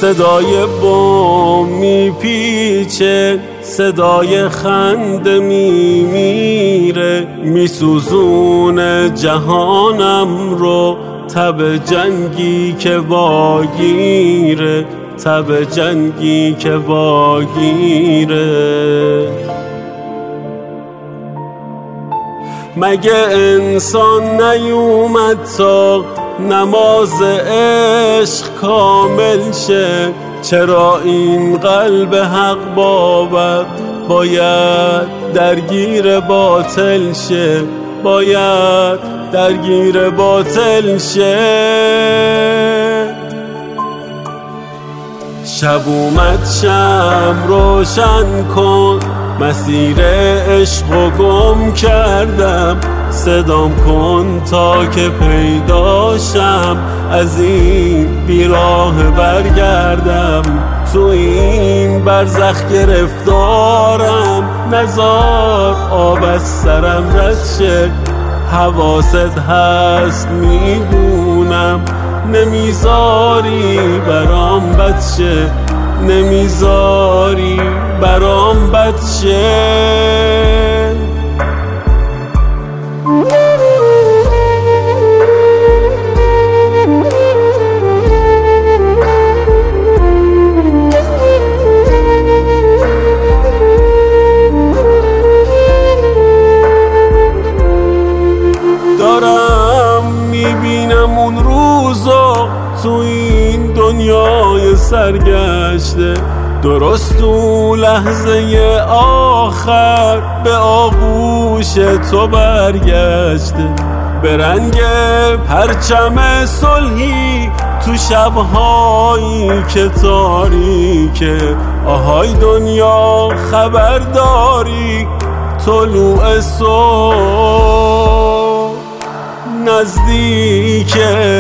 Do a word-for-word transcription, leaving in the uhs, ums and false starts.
صدای بم میپیچه، صدای خنده میمیره، میسوزونه جهانم رو تب جنگی که واگیره، تب جنگی که واگیره. مگه انسان نیومد تا نماز عشق کامل شه؟ چرا این قلب حق باور باید درگیر باطل شه؟ باید درگیر باطل شه. شب اومد شم روشن کن، مسیر عشق و گم کردم، صدام کن تا که پیداشم، از این بیراه برگردم. تو این برزخ گرفتارم، نزار آب از سرم رد شه. حواست هست میدونم، نمیذاری برام بد شه، نمیذاری برام بد شه. دارم میبینم اون روزو تو این دنیای سرگشته، درست تو لحظه آخر به آغوش تو برگشته. به رنگ پرچم صلحی تو شبهایی که تاریکه، آهای دنیا خبرداری طلوع صبح نزدیکه.